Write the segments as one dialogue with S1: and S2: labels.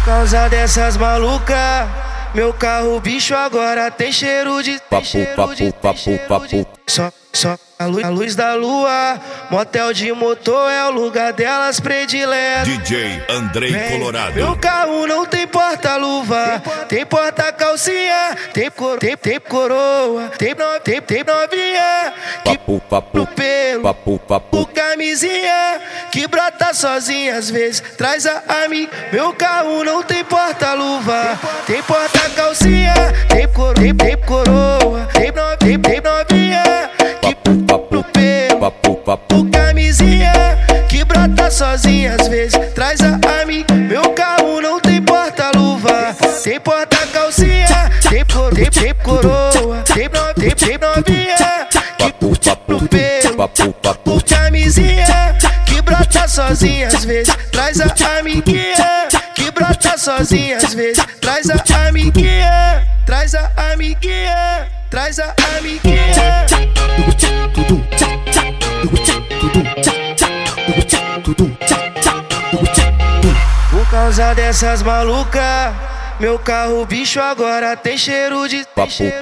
S1: causa dessas malucas, meu carro bicho agora tem cheiro de Só a luz da lua, motel de motor é o lugar delas predileto.
S2: DJ Andrei Colorado.
S1: Meu carro não tem porta-luva, tem porta-calcinha, tem coroa, tem novinha que no pelo, o camisinha que brota sozinha às vezes traz a amiga. Meu carro não tem porta-luva, tem porta-calcinha, tem coroa, tem novinha no pelo, o camisinha que brota sozinha às vezes traz a amiga. Meu carro não tem porta-luva, tem porta-calcinha, tem coroa, tem novinha que no pelo, o camisinha que brota sozinha às vezes traz a amiguinha, que brota sozinha às vezes traz a amiguinha, traz a amiguinha, traz a amiguinha. Por causa dessas malucas, meu carro bicho agora tem cheiro de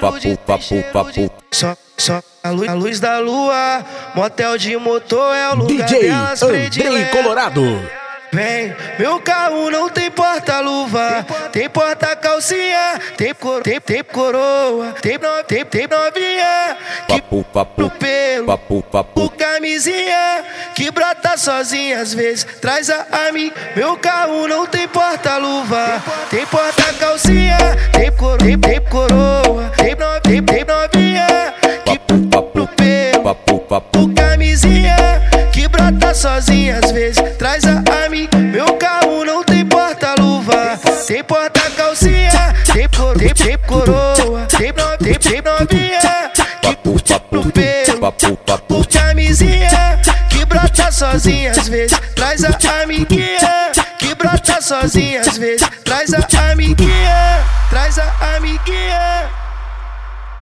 S1: Só a luz da lua, motel de motor é o lugar
S3: DJ
S1: delas
S3: Andrei
S1: predileto.
S3: Colorado.
S1: Vem, meu carro não tem porta-luva, tem porta-calcinha, tem coroa, tem novinha que no pelo, o camisinha que brota sozinha às vezes traz a amiga. Meu carro não tem porta-luva, tem porta-calcinha, tem coroa, tem novinha que no pelo, o camisinha que brota sozinha às vezes traz a amiga. Meu carro não tem porta-luva, tem porta-calcinha, tem coroa, tem novinha que no pelo, o camisinha que brota sozinha às vezes traz a amiguinha, que brota sozinha às vezes traz a amiguinha, traz a amiguinha.